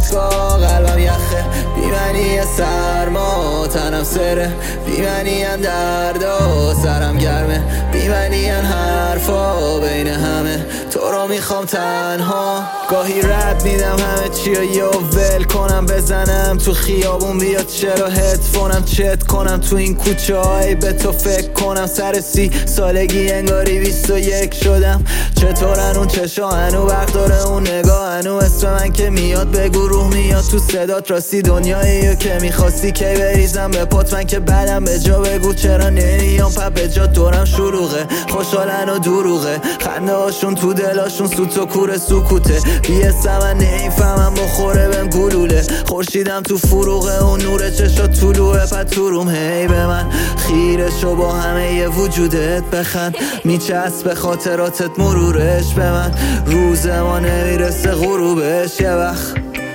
دستگاه قلبم یخه، بیمنی سرما تنم سره، بیمنی دردا سرم گرمه، بیمنی حرفا بین همه، تو رو میخوام تنها. گاهی رد میدم همه چی و یا ول کنم، بزنم تو خیابون بیاد چرا هدفونم چت کنم، تو این کوچه های به تو فکر کنم، سر 30 سالگی انگاری 21 شدم. چطورن اون چشا هنو وقت داره اون نگاه، هنو اسم من که میاد بگو روح میاد تو صدات، راستی دنیاییو که میخواستی کی بریزم به پات، من که بعدم به جا بگو چرا نمیام پا به جا، دورم شلوغه خوشحالن و دروغه، خنده هاشون تو دلاشون سوت و کور سکوته، بیستم من نمیفهمم بخوره بهم گلوله، خورشیدم تو فروغه اون نور چشا طلوعه، پا تو روم هی به من خیره شو با همه ی وجودت بخند، میچسب به خاطراتت مرورش به من، روز ما نمیرسه غروبش یه وقت.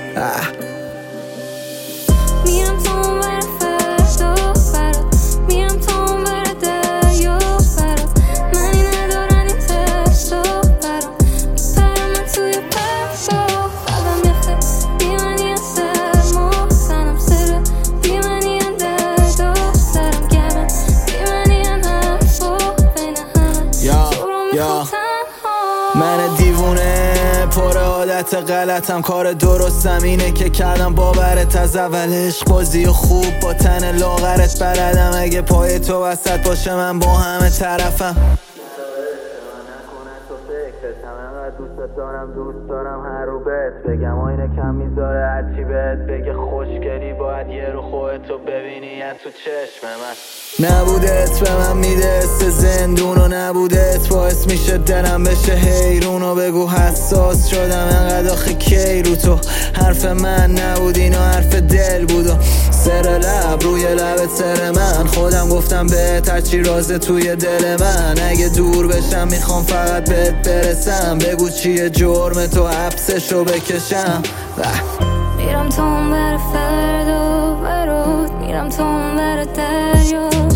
میرم تا اون ور فردا برات، میرم تا اون ور دریا برات، منی ندارن این ترسا برام، میپرم من توی پرسا، قلبم یخه، بیمنی سرما تنم سره، بیمنی دردا سرم گرمه، بیمنی حرفا بین همه، تو رو میخوام تنها. من دیوونه پر عادت غلطم، کار درستم اینه که کردم باورت از اول، عشق بازی و خوب با تن لاغرت بلدم، اگه پای تو وسط باشه من با همه طرفم. دوست دارم هر رو بهت بگم، آینه کم میذاره هرچی بهت بگه، خوشگلی باید یه رو خودتو ببینی از تو چشم من. نبودت به من میده است زندون و نبودت باعث میشه دلم بشه حیرون، و بگو حساس شدم انقدر آخه کی رو تو، حرف من نبود اینا حرف دل بود، و سر لب روی لبت سر من، خودم گفتم بهت هرچی رازه توی دل من، اگه دور بشم میخوام فقط بهت برسم، بگو چیه جرم تو حبسشو بکشم. میرم تا اون ور فردا برات، میرم تا اون ور دریا